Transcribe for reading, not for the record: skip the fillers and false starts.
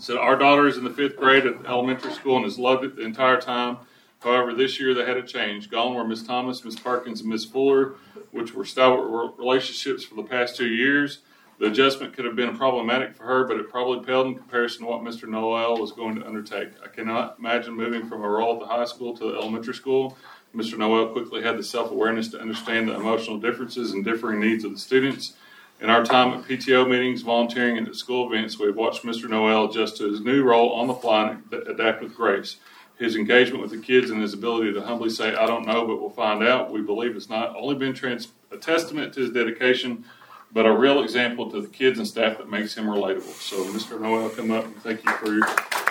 So our daughter is in the 5th grade at elementary school and has loved it the entire time. However, this year they had a change. Gone were Miss Thomas, Miss Perkins, and Miss Fuller, which were stalwart relationships for the past 2 years. The adjustment could have been problematic for her, but it probably paled in comparison to what Mr. Noel was going to undertake. I cannot imagine moving from a role at the high school to the elementary school. Mr. Noel quickly had the self-awareness to understand the emotional differences and differing needs of the students. In our time at PTO meetings, volunteering, and at school events, we have watched Mr. Noel adjust to his new role on the fly and adapt with grace. His engagement with the kids and his ability to humbly say, "I don't know, but we'll find out," we believe has not only been a testament to his dedication, but a real example to the kids and staff that makes him relatable. So, Mr. Noel, come up and thank you for your